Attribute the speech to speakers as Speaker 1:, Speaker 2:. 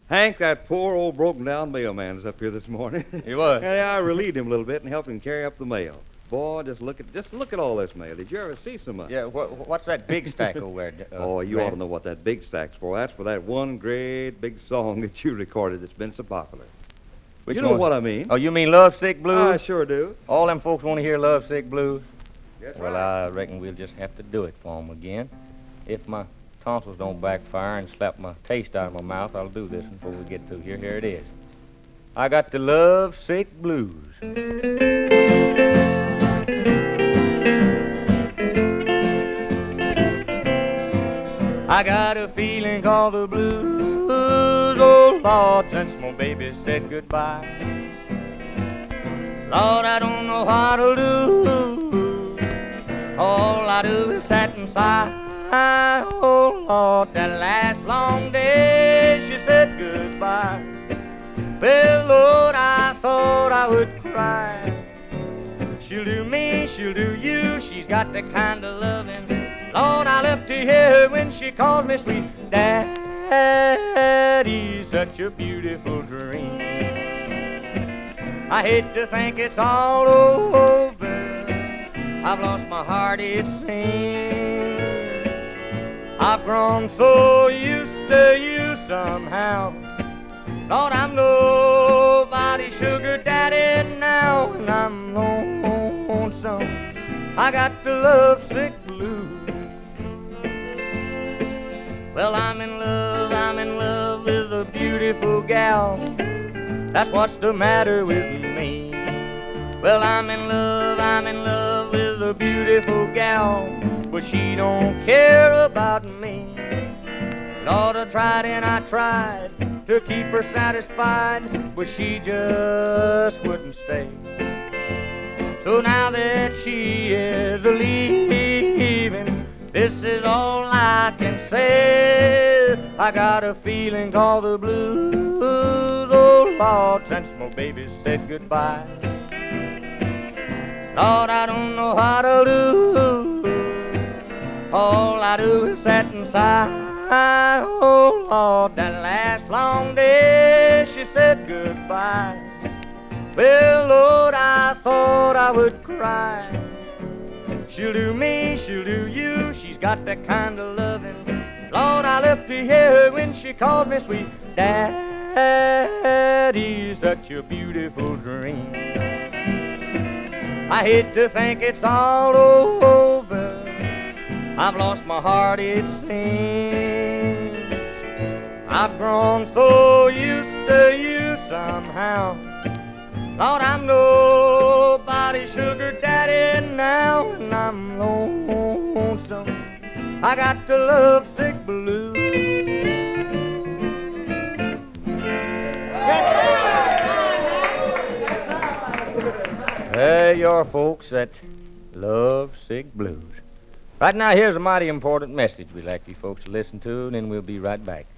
Speaker 1: Hank, that poor old broken-down mailman's up here this morning.
Speaker 2: He was.
Speaker 1: And I relieved him a little bit and helped him carry up the mail. Boy, just look at all this mail. Did you ever see so much?
Speaker 2: Yeah, what's that big stack over there?
Speaker 1: Oh, you ought to
Speaker 2: Rand?
Speaker 1: know what that big stack's for. That's for that one great big song that you recorded that's been so popular.
Speaker 2: Which
Speaker 1: you know
Speaker 2: one?
Speaker 1: what I mean.
Speaker 2: Oh, you mean Love Sick Blues?
Speaker 1: I sure do.
Speaker 2: All them folks want to hear Love Sick Blues?
Speaker 1: That's
Speaker 2: Well,
Speaker 1: right.
Speaker 2: I reckon we'll just have to do it for 'em again. If my tonsils don't backfire and slap my taste out of my mouth, I'll do this one before we get through here. Here it is. I got the Love Sick Blues. I got a feeling called the blues, oh Lord, since my baby said goodbye. Lord, I don't know how to do. All I do is sit and sigh. Oh Lord, that last long day she said goodbye. Well, Lord, I thought I would cry. She'll do me, she'll do you. She's got the kind of loving. Lord, I love to hear her when she calls me sweet Daddy. Such a beautiful dream. I hate to think it's all over. I've lost my heart, it seems. I've grown so used to you somehow. Lord, I'm nobody's sugar daddy now, and I'm lonesome. I got the love sick blues. Well, I'm in love with a beautiful gal. That's what's the matter with me. Well, I'm in love with a beautiful gal, but she don't care about me. Lord, I tried and I tried to keep her satisfied, but she just wouldn't stay. So now that she is leaving, this is all I can say. I got a feeling called the blues, oh Lord, since my baby said goodbye. Lord, I don't know how to do. All I do is sit and sigh. Oh Lord, that last long day she said goodbye. Well, Lord, I thought I would cry. She'll do me, she'll do you. She's got that kind of loving. Lord, I love to hear her when she calls me sweet Daddy. Such a beautiful dream. I hate to think it's all over. I've lost my heart, it seems. I've grown so used to you somehow. Lord, I'm nobody's sugar daddy now, and I'm lonesome. I got the love sick blues. Hey, your folks that love sick blues. Right now, here's a mighty important message we'd like you folks to listen to, and then we'll be right back.